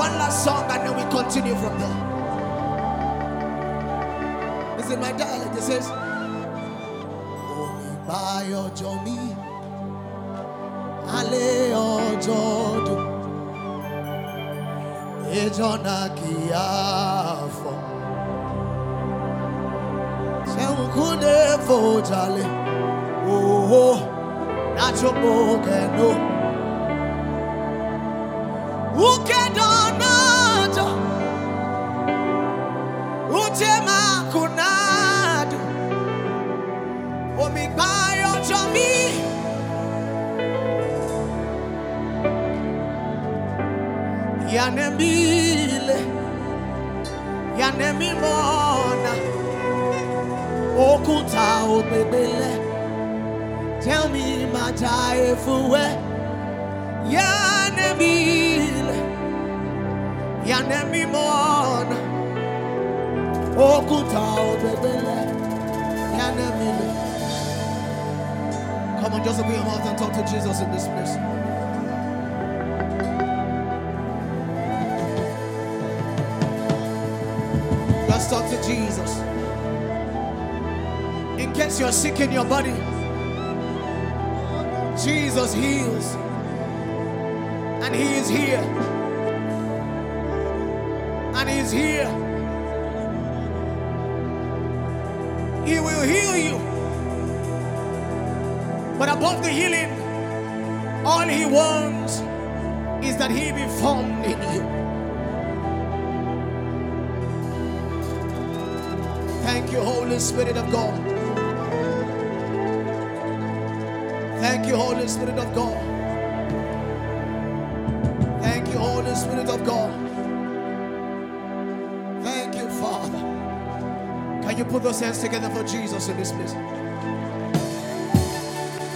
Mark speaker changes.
Speaker 1: one last song and then we continue from there. It's in my dialect. It says, Omi bayo jomi, ale ojodo, ejona kiafo, se unkude fojale, oh, nacho bokeno. Ukedonoto Utema kunadu Omigbayo jomi Yanemile Yanemimona Okuta obebele Tell me my jaifuwe Yanemile Yanemimona Okuta obebele Yanemile. Come on, just open your mouth and talk to Jesus in this place. Let's talk to Jesus. In case you're sick in your body, Jesus heals. And He is here. And He is here. He will heal you. But above the healing, all He wants is that He be formed in you. Thank you, Holy Spirit of God. Thank you, Holy Spirit of God. Thank you, Holy Spirit of God. Thank you, Father. Can you put those hands together for Jesus in this place?